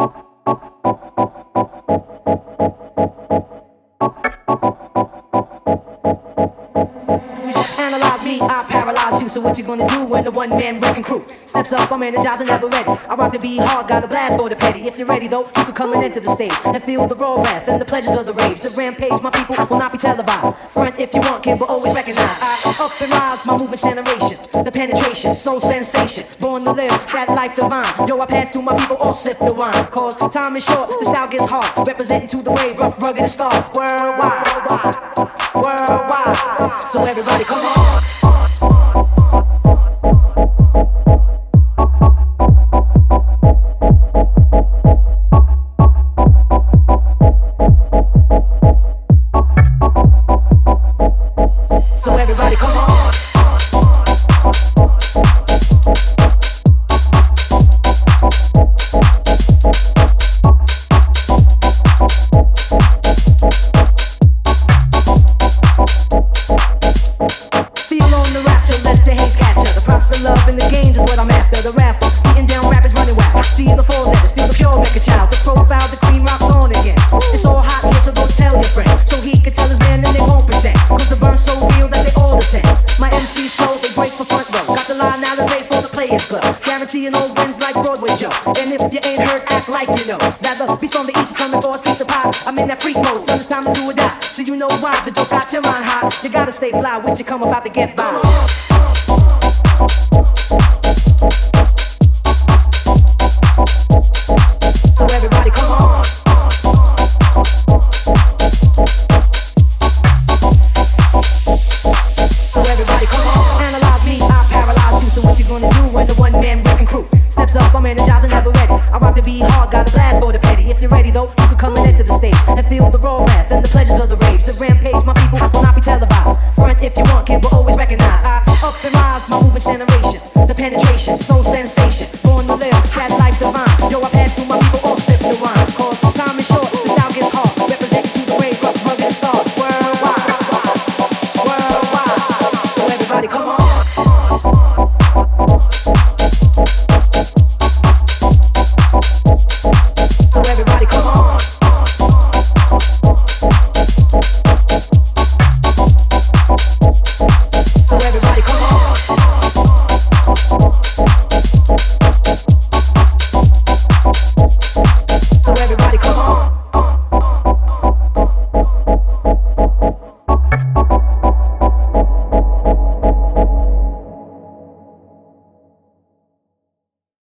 Analyze me, I paralyze you. So what you gonna do when the one-man wrecking crew steps up? I'm energized and never ready. I rock the beat hard, got a blast for the petty. If you're ready though, you can come and enter the stage and feel the raw wrath and the pleasures of the rage. The rampage, my people, will not be televised. Front if you want, kid, but always recognize. I up and rise, my movement's generation. The penetration, soul sensation. Born to live that life divine. Yo, I pass through my people, all sip the wine. Cause time is short, the style gets hard. Representing to the wave, rough, rugged, and scarred. Worldwide, worldwide. So everybody come on. So everybody come on. Love in the games is what I'm after. The rapper, beating down rappers running wild. See the four letters, feel the pure record child. The profile, the cream rocks on again. It's all hot here, so go tell your friend. So he can tell his man and they won't pretend. Cause the burn's so real that they all attend. My MC show, they break for front row. Got the line now, they for the Players Club. Guaranteeing old wins like Broadway Joe. And if you ain't heard, act like you know. Rather, beast from the east is coming for a piece of pie. I'm in that freak mode, so it's time to do or die. So you know why, the joke got your mind hot. You gotta stay fly, with you come about to get by. So everybody come on. So everybody come on. Analyze me, I paralyze you. So what you gonna do when the one-man wrecking crew steps up? I'm energized and never ready. I rock the beat hard, got a blast for the petty. If you're ready though, you can come and enter the stage and feel the raw wrath and the pleasures of the rage. The rampage, my people, will not be televised. Front if you want, kid, will always recognize. I up and rise, my movement's generation. The penetration, soul sensation.